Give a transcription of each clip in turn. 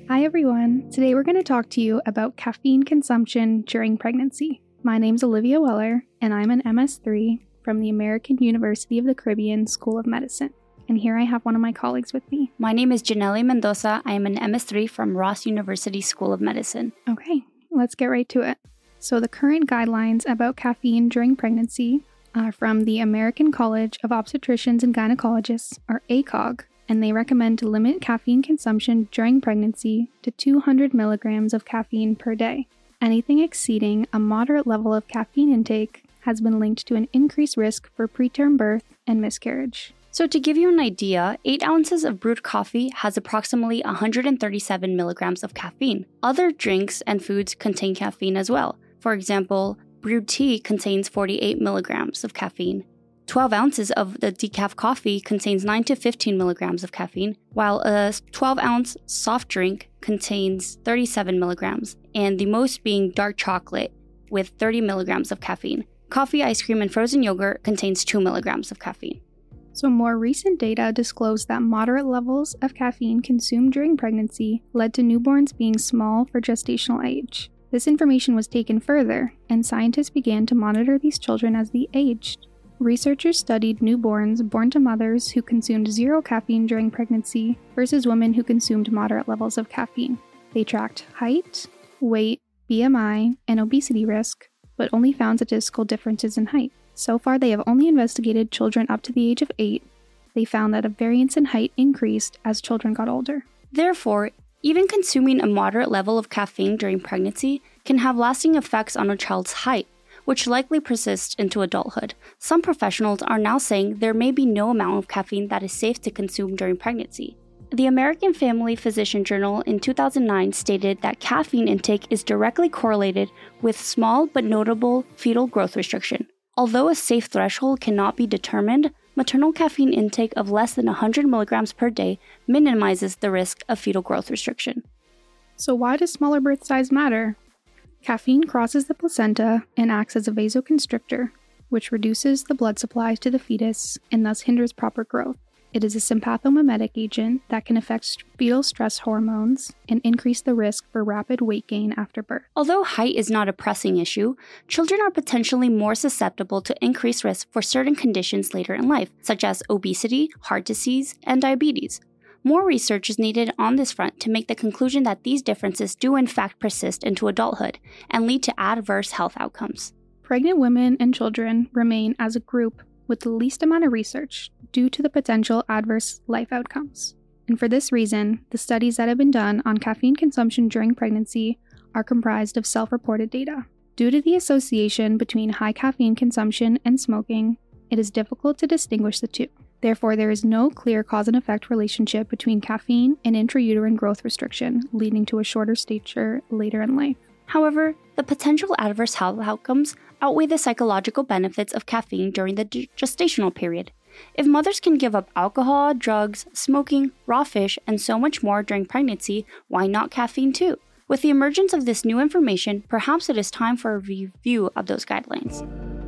Hi everyone! Today we're going to talk to you about caffeine consumption during pregnancy. My name's Olivia Weller, and I'm an MS3 from the American University of the Caribbean School of Medicine. And here I have one of my colleagues with me. My name is Janelle Mendoza. I am an MS3 from Ross University School of Medicine. Okay, let's get right to it. So the current guidelines about caffeine during pregnancy are from the American College of Obstetricians and Gynecologists, or ACOG, and they recommend to limit caffeine consumption during pregnancy to 200 milligrams of caffeine per day. Anything exceeding a moderate level of caffeine intake has been linked to an increased risk for preterm birth and miscarriage. So to give you an idea, 8 ounces of brewed coffee has approximately 137 milligrams of caffeine. Other drinks and foods contain caffeine as well. For example, brewed tea contains 48 milligrams of caffeine. 12 ounces of the decaf coffee contains 9 to 15 milligrams of caffeine, while a 12-ounce soft drink contains 37 milligrams, and the most being dark chocolate with 30 milligrams of caffeine. Coffee, ice cream, and frozen yogurt contains 2 milligrams of caffeine. So more recent data disclosed that moderate levels of caffeine consumed during pregnancy led to newborns being small for gestational age. This information was taken further, and scientists began to monitor these children as they aged. Researchers studied newborns born to mothers who consumed zero caffeine during pregnancy versus women who consumed moderate levels of caffeine. They tracked height, weight, BMI, and obesity risk, but only found statistical differences in height. So far, they have only investigated children up to the age of 8. They found that a variance in height increased as children got older. Therefore, even consuming a moderate level of caffeine during pregnancy can have lasting effects on a child's height, which likely persists into adulthood. Some professionals are now saying there may be no amount of caffeine that is safe to consume during pregnancy. The American Family Physician Journal in 2009 stated that caffeine intake is directly correlated with small but notable fetal growth restriction. Although a safe threshold cannot be determined, maternal caffeine intake of less than 100 milligrams per day minimizes the risk of fetal growth restriction. So why does smaller birth size matter? Caffeine crosses the placenta and acts as a vasoconstrictor, which reduces the blood supply to the fetus and thus hinders proper growth. It is a sympathomimetic agent that can affect fetal stress hormones and increase the risk for rapid weight gain after birth. Although height is not a pressing issue, children are potentially more susceptible to increased risk for certain conditions later in life, such as obesity, heart disease, and diabetes. More research is needed on this front to make the conclusion that these differences do in fact persist into adulthood and lead to adverse health outcomes. Pregnant women and children remain as a group with the least amount of research due to the potential adverse life outcomes. And for this reason, the studies that have been done on caffeine consumption during pregnancy are comprised of self-reported data. Due to the association between high caffeine consumption and smoking, it is difficult to distinguish the two. Therefore, there is no clear cause and effect relationship between caffeine and intrauterine growth restriction, leading to a shorter stature later in life. However, the potential adverse health outcomes outweigh the psychological benefits of caffeine during the gestational period. If mothers can give up alcohol, drugs, smoking, raw fish, and so much more during pregnancy, why not caffeine too? With the emergence of this new information, perhaps it is time for a review of those guidelines.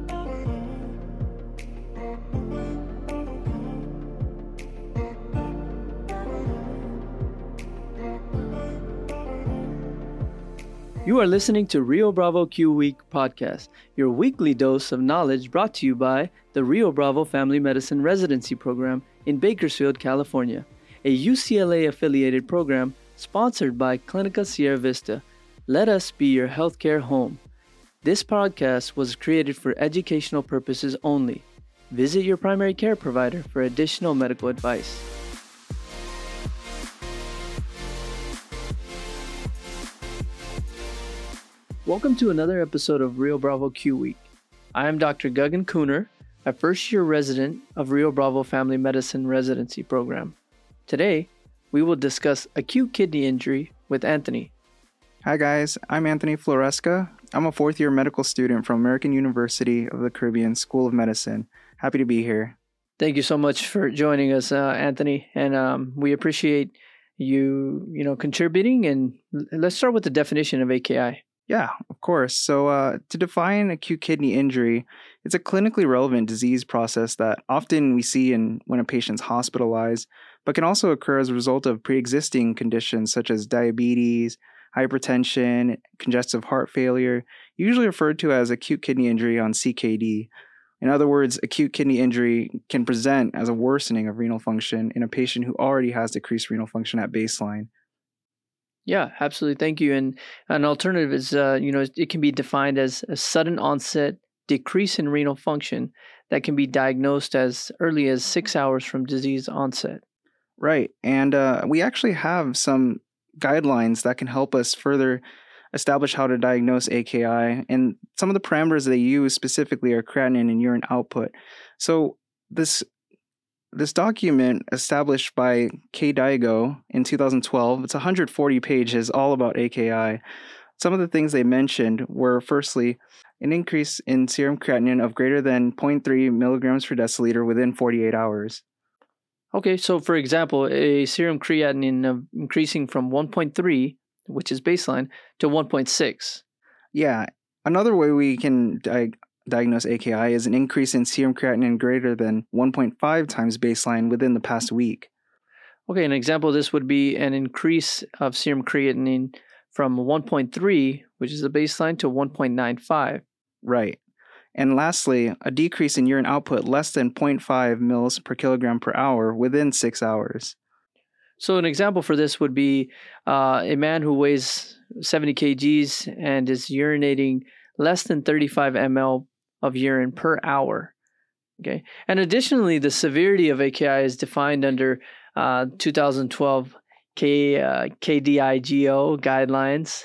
You are listening to Rio Bravo Q Week podcast, your weekly dose of knowledge brought to you by the Rio Bravo Family Medicine Residency Program in Bakersfield, California, a UCLA-affiliated program sponsored by Clinica Sierra Vista. Let us be your healthcare home. This podcast was created for educational purposes only. Visit your primary care provider for additional medical advice. Welcome to another episode of Rio Bravo Q Week. I am Dr. Gagan Cooner, a first-year resident of Rio Bravo Family Medicine Residency Program. Today, we will discuss acute kidney injury with Anthony. Hi guys, I'm Anthony Floresca. I'm a fourth-year medical student from American University of the Caribbean School of Medicine. Happy to be here. Thank you so much for joining us, Anthony, and we appreciate you contributing. And let's start with the definition of AKI. Yeah, of course. So to define acute kidney injury, It's a clinically relevant disease process that often we see when a patient's hospitalized, but can also occur as a result of pre-existing conditions such as diabetes, hypertension, congestive heart failure, usually referred to as acute kidney injury on CKD. In other words, acute kidney injury can present as a worsening of renal function in a patient who already has decreased renal function at baseline. Yeah, absolutely. Thank you. And an alternative is, it can be defined as a sudden onset decrease in renal function that can be diagnosed as early as 6 hours from disease onset. Right. And we actually have some guidelines that can help us further establish how to diagnose AKI. And some of the parameters they use specifically are creatinine and urine output. So this document established by KDIGO in 2012, it's 140 pages all about AKI. Some of the things they mentioned were, firstly, an increase in serum creatinine of greater than 0.3 milligrams per deciliter within 48 hours. Okay, so for example, a serum creatinine increasing from 1.3, which is baseline, to 1.6. Yeah, another way we can diagnose AKI is an increase in serum creatinine greater than 1.5 times baseline within the past week. Okay, an example of this would be an increase of serum creatinine from 1.3, which is the baseline, to 1.95. Right. And lastly, a decrease in urine output less than 0.5 mils per kilogram per hour within 6 hours. So an example for this would be a man who weighs 70 kgs and is urinating less than 35 ml of urine per hour. Okay, and additionally, the severity of AKI is defined under 2012 KDIGO guidelines.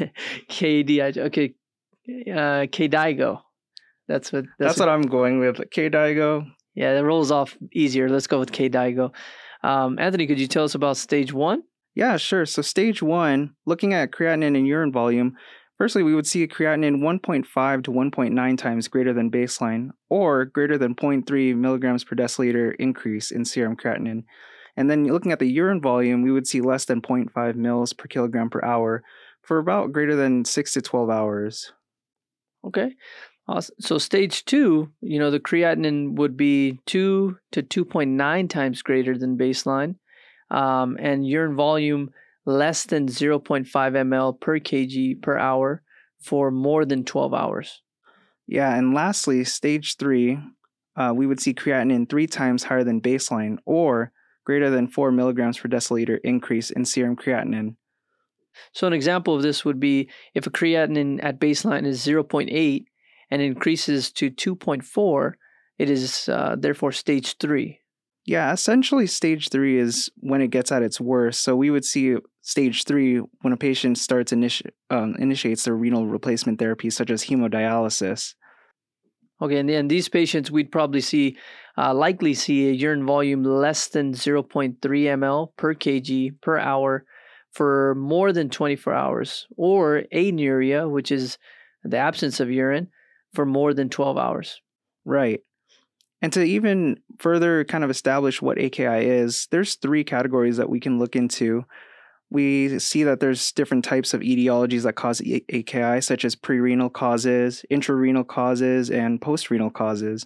KDIGO. That's what I'm going with. KDIGO. Yeah, that rolls off easier. Let's go with KDIGO. Anthony, could you tell us about stage 1? Yeah, sure. So stage 1, looking at creatinine and urine volume, firstly, we would see a creatinine 1.5 to 1.9 times greater than baseline, or greater than 0.3 milligrams per deciliter increase in serum creatinine. And then looking at the urine volume, we would see less than 0.5 mils per kilogram per hour for about greater than 6 to 12 hours. Okay. So stage 2, the creatinine would be 2 to 2.9 times greater than baseline, and urine volume less than 0.5 ml per kg per hour for more than 12 hours. Yeah, and lastly, stage 3, we would see creatinine 3 times higher than baseline, or greater than 4 milligrams per deciliter increase in serum creatinine. So an example of this would be if a creatinine at baseline is 0.8 and increases to 2.4, it is therefore stage 3. Yeah, essentially stage 3 is when it gets at its worst. So we would see stage 3 when a patient starts initiates their renal replacement therapy, such as hemodialysis. Okay, and these patients we'd probably likely see a urine volume less than 0.3 ml per kg per hour for more than 24 hours, or anuria, which is the absence of urine, for more than 12 hours. Right. And to even further kind of establish what AKI is, there's 3 categories that we can look into. We see that there's different types of etiologies that cause AKI, such as prerenal causes, intrarenal causes, and postrenal causes.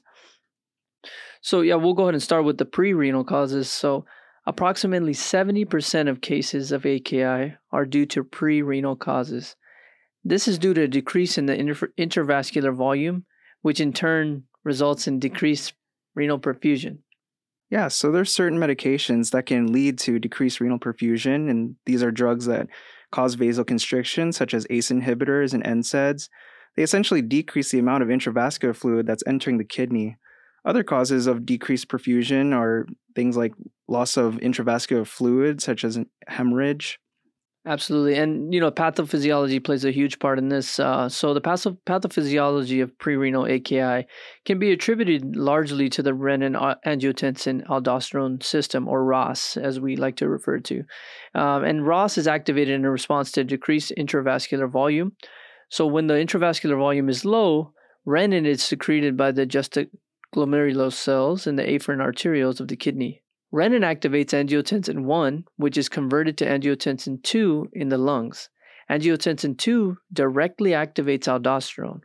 So yeah, we'll go ahead and start with the prerenal causes. So approximately 70% of cases of AKI are due to prerenal causes. This is due to a decrease in the intravascular volume, which in turn results in decreased renal perfusion. Yeah, so there's certain medications that can lead to decreased renal perfusion, and these are drugs that cause vasoconstriction, such as ACE inhibitors and NSAIDs. They essentially decrease the amount of intravascular fluid that's entering the kidney. Other causes of decreased perfusion are things like loss of intravascular fluid, such as hemorrhage. Absolutely. And, pathophysiology plays a huge part in this. So the pathophysiology of prerenal AKI can be attributed largely to the renin-angiotensin-aldosterone system, or ROS, as we like to refer to. And ROS is activated in response to decreased intravascular volume. So when the intravascular volume is low, renin is secreted by the juxtaglomerulose cells in the afferent arterioles of the kidney. Renin activates angiotensin 1, which is converted to angiotensin 2 in the lungs. Angiotensin 2 directly activates aldosterone.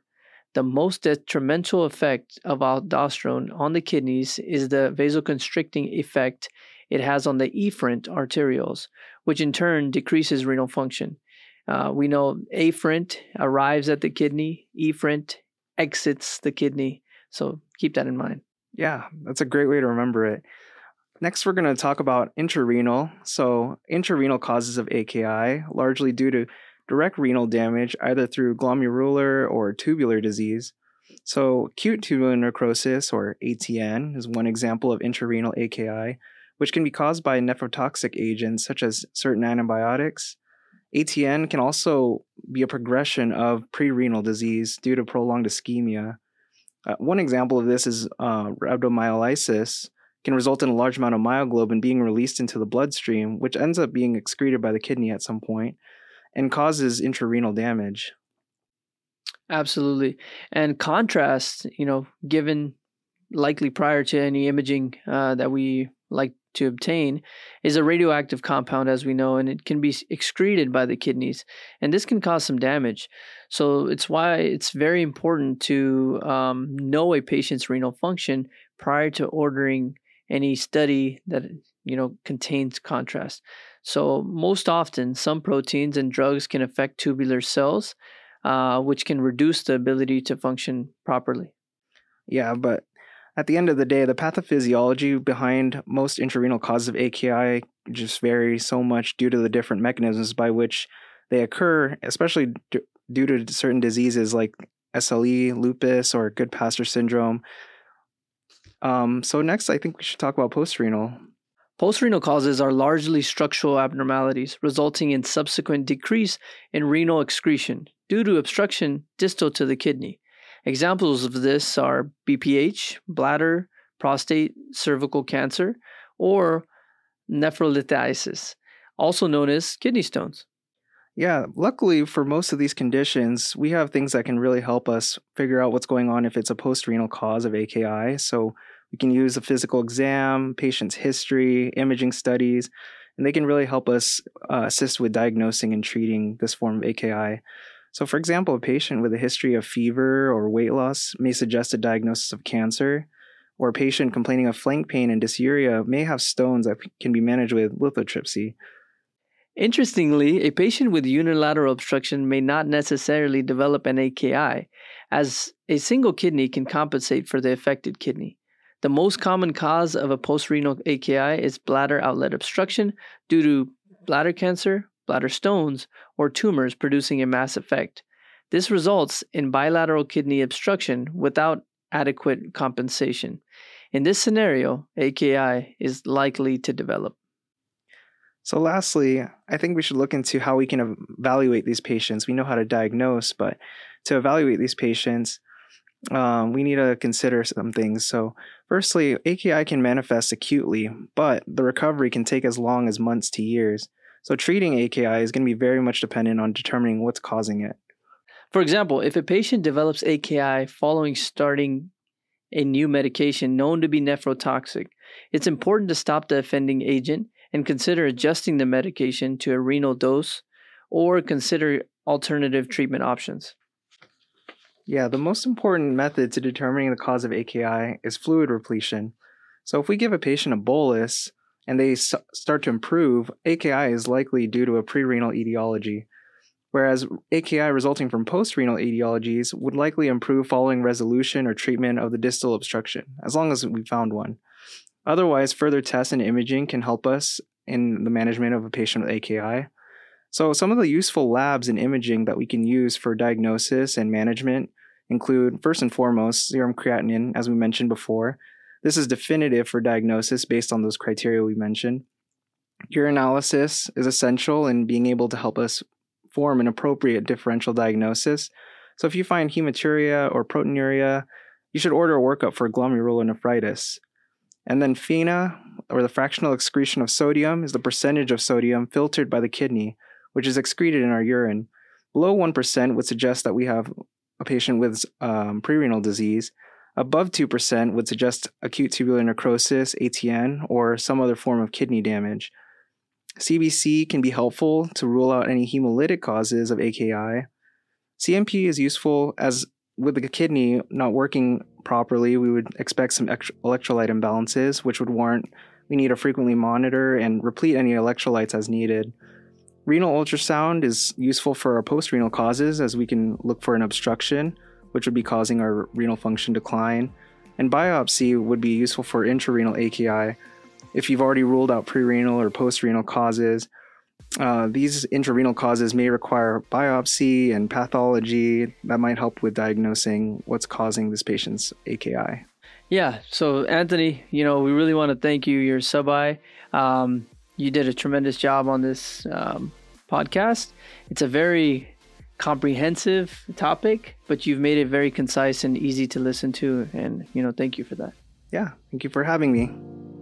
The most detrimental effect of aldosterone on the kidneys is the vasoconstricting effect it has on the efferent arterioles, which in turn decreases renal function. We know afferent arrives at the kidney, efferent exits the kidney. So keep that in mind. Yeah, that's a great way to remember it. Next, we're going to talk about intrarenal. So intrarenal causes of AKI, largely due to direct renal damage, either through glomerular or tubular disease. So acute tubular necrosis, or ATN, is one example of intrarenal AKI, which can be caused by nephrotoxic agents such as certain antibiotics. ATN can also be a progression of prerenal disease due to prolonged ischemia. One example of this is rhabdomyolysis can result in a large amount of myoglobin being released into the bloodstream, which ends up being excreted by the kidney at some point and causes intrarenal damage. Absolutely. And contrast, given likely prior to any imaging that we like to obtain, is a radioactive compound, as we know, and it can be excreted by the kidneys, and this can cause some damage. So it's why it's very important to know a patient's renal function prior to ordering any study that contains contrast. So most often, some proteins and drugs can affect tubular cells, which can reduce the ability to function properly. Yeah, but at the end of the day, the pathophysiology behind most intrarenal causes of AKI just vary so much due to the different mechanisms by which they occur, especially due to certain diseases like SLE, lupus, or Goodpasture syndrome. So next, I think we should talk about postrenal. Postrenal causes are largely structural abnormalities, resulting in subsequent decrease in renal excretion due to obstruction distal to the kidney. Examples of this are BPH, bladder, prostate, cervical cancer, or nephrolithiasis, also known as kidney stones. Yeah, luckily for most of these conditions, we have things that can really help us figure out what's going on if it's a postrenal cause of AKI. So we can use a physical exam, patient's history, imaging studies, and they can really help us assist with diagnosing and treating this form of AKI. So, for example, a patient with a history of fever or weight loss may suggest a diagnosis of cancer, or a patient complaining of flank pain and dysuria may have stones that can be managed with lithotripsy. Interestingly, a patient with unilateral obstruction may not necessarily develop an AKI, as a single kidney can compensate for the affected kidney. The most common cause of a postrenal AKI is bladder outlet obstruction due to bladder cancer, bladder stones, or tumors producing a mass effect. This results in bilateral kidney obstruction without adequate compensation. In this scenario, AKI is likely to develop. So lastly, I think we should look into how we can evaluate these patients. We know how to diagnose, but to evaluate these patients, we need to consider some things. So firstly, AKI can manifest acutely, but the recovery can take as long as months to years. So treating AKI is going to be very much dependent on determining what's causing it. For example, if a patient develops AKI following starting a new medication known to be nephrotoxic, it's important to stop the offending agent and consider adjusting the medication to a renal dose or consider alternative treatment options. Yeah, the most important method to determining the cause of AKI is fluid repletion. So if we give a patient a bolus and they start to improve, AKI is likely due to a prerenal etiology, whereas AKI resulting from postrenal etiologies would likely improve following resolution or treatment of the distal obstruction, as long as we found one. Otherwise, further tests and imaging can help us in the management of a patient with AKI. So some of the useful labs and imaging that we can use for diagnosis and management include, first and foremost, serum creatinine, as we mentioned before. This is definitive for diagnosis based on those criteria we mentioned. Urinalysis is essential in being able to help us form an appropriate differential diagnosis. So if you find hematuria or proteinuria, you should order a workup for glomerulonephritis. And then FeNA, or the fractional excretion of sodium, is the percentage of sodium filtered by the kidney, which is excreted in our urine. Below 1% would suggest that we have a patient with prerenal disease. Above 2% would suggest acute tubular necrosis, ATN, or some other form of kidney damage. CBC can be helpful to rule out any hemolytic causes of AKI. CMP is useful as with the kidney not working properly, we would expect some electrolyte imbalances, which would warrant we need to frequently monitor and replete any electrolytes as needed. Renal ultrasound is useful for our post-renal causes, as we can look for an obstruction, which would be causing our renal function decline. And biopsy would be useful for intrarenal AKI. If you've already ruled out pre-renal or post-renal causes, these intrarenal causes may require biopsy and pathology that might help with diagnosing what's causing this patient's AKI. Yeah. So Anthony, we really want to thank you. You're sub-I. You did a tremendous job on this podcast. It's a very comprehensive topic, but you've made it very concise and easy to listen to. And, thank you for that. Yeah. Thank you for having me.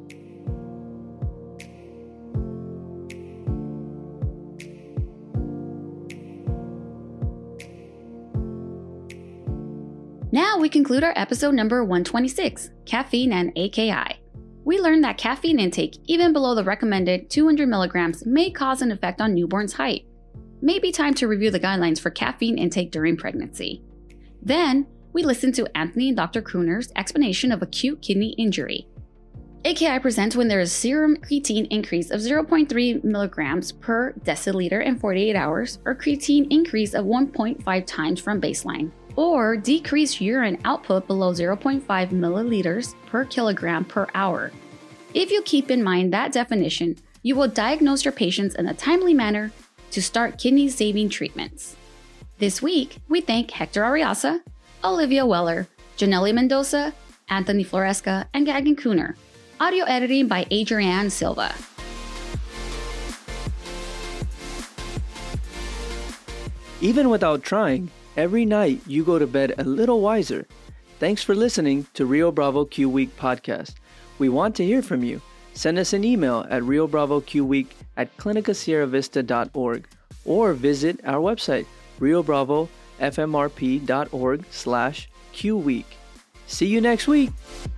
Now we conclude our episode number 126, Caffeine and AKI. We learned that caffeine intake, even below the recommended 200 milligrams, may cause an effect on newborn's height. Maybe time to review the guidelines for caffeine intake during pregnancy. Then, we listened to Anthony and Dr. Crooner's explanation of acute kidney injury. AKI presents when there is serum creatine increase of 0.3 milligrams per deciliter in 48 hours, or creatine increase of 1.5 times from baseline, or decreased urine output below 0.5 milliliters per kilogram per hour. If you keep in mind that definition, you will diagnose your patients in a timely manner to start kidney-saving treatments. This week, we thank Hector Arriaza, Olivia Weller, Janelle Mendoza, Anthony Floresca, and Gagan Crooner. Audio editing by Adrienne Silva. Even without trying, every night you go to bed a little wiser. Thanks for listening to Rio Bravo Q Week podcast. We want to hear from you. Send us an email at riobravocuvweek@clinicasierravista.org or visit our website, riobravofmrp.org/qweek. See you next week.